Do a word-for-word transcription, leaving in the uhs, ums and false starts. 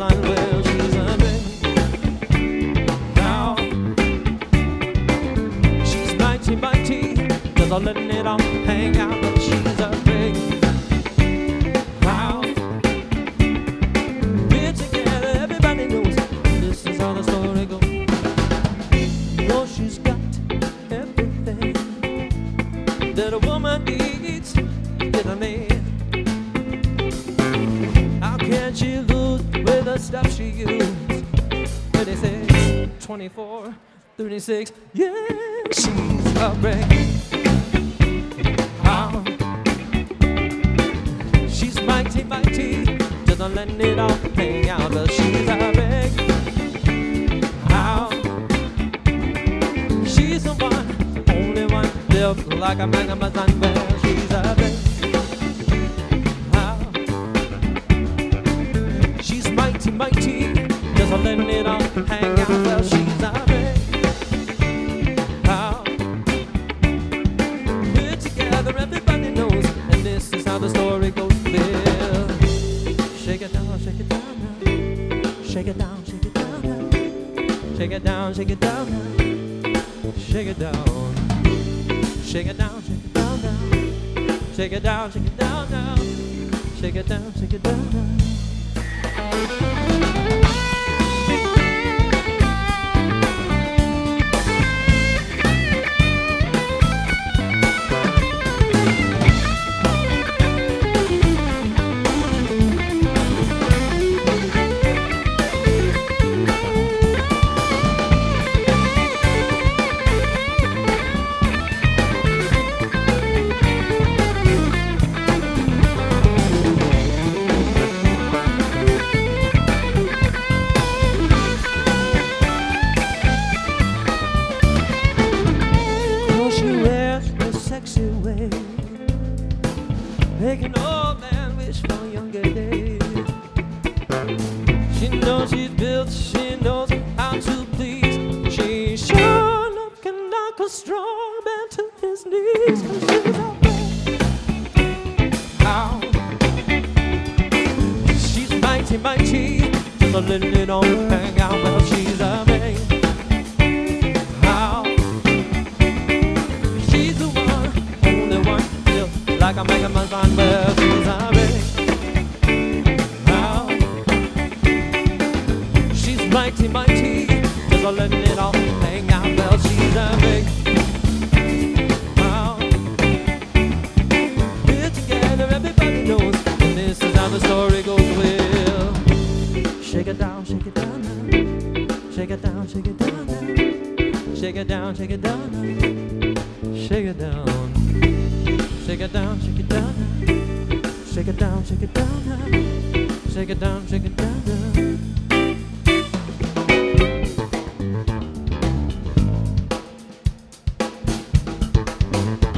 Amazon. Well, she's a big. Now she's mighty, mighty. Just a letting it all hang out, but she's a big. Now we're together, everybody knows this is how the story goes. You know she's got everything that a woman needs to get a man. How can she lose with the stuff she used? thirty-six, twenty-four, thirty-six, yeah, she's a wreck. How she's mighty, mighty, just not letting it all hang out, but she's a wreck. How she's the one, only one, built like a man of my son. Well, she's a wreck. How she's mighty, mighty, just not letting it all hang out. Well, she's a wreck. How we're together, everybody knows, and this is how the story goes. Well, shake it down, shake it down now. Shake it down, shake it down now. Shake it down, shake it down now. Shake it down. Shake it down, shake it down now. Shake it down, shake it down now. Shake it down, shake it down now. Sexy way, making old man wish for younger days. She knows she's built, she knows how to please. She's sure looking like a strong man to his knees. 'Cause she's a wreck. How she's mighty, mighty, just a letting it all hang out. Well, she's a wreck. Like I'm making my fun, well, she's a wreck. How she's mighty, mighty, just a letting it all hang out. Well, she's a wreck. How we're together, everybody knows, and this is how the story goes. Well, shake it down, shake it down now. Shake it down, shake it down now. Shake it down, shake it down now. Shake it down. Shake it down, shake it down now. Shake it down, shake it down now. Shake it down, shake it down now.